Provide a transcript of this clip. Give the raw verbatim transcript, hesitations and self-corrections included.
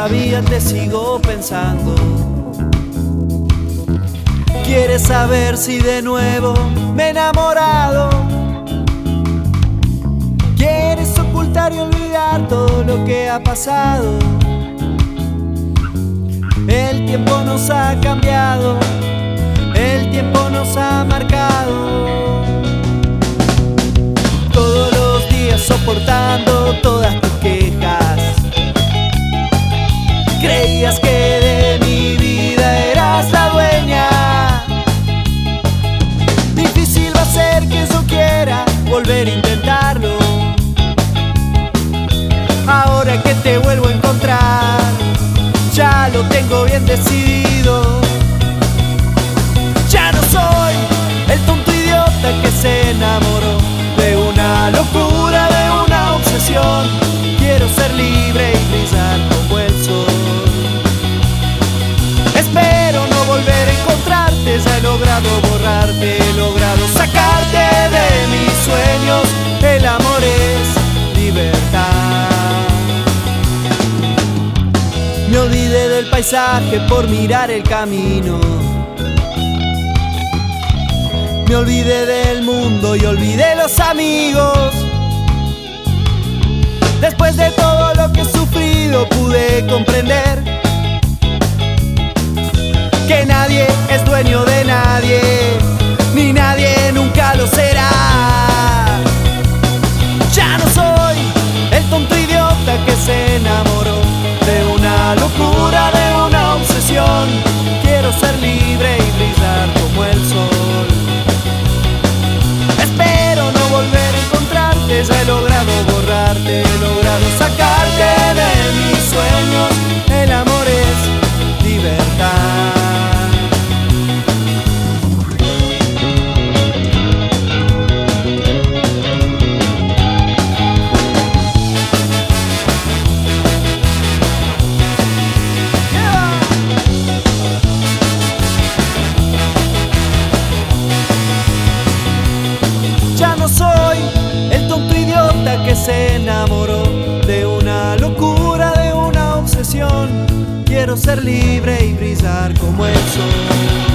todavía te sigo pensando. Quieres saber si de nuevo me he enamorado. Quieres ocultar y olvidar todo lo que ha pasado. El tiempo nos ha cambiado, el tiempo nos ha marcado. Todos los días soportando todas tus quejas. Creías que de mi vida eras la dueña. Difícil va a ser que yo quiera volver a intentarlo. Ahora que te vuelvo a encontrar, ya lo tengo bien decidido. Ya no soy el tonto idiota que se enamoró de una locura, de una obsesión. Quiero ser libre y brillar como el sol. Espero no volver a encontrarte. Ya he logrado borrarte, he logrado sacarte de mis sueños. El amor es libertad. Me olvidé del paisaje por mirar el camino. Me olvidé del mundo y olvidé los amigos. Después de todo lo que he sufrido pude comprender que nadie es dueño de nadie, ni nadie nunca lo será. Ya no soy el tonto idiota que se enamoró de una locura, de una obsesión. Quiero ser libre y brillar como el sol. Espero no volver a encontrarte. Ya he logrado borrarte, he logrado sacarte de mis sueños. El amor es libertad. Ya no soy el tonto idiota que se enamoró de una locura, de una obsesión. Quiero ser libre y brillar como el sol.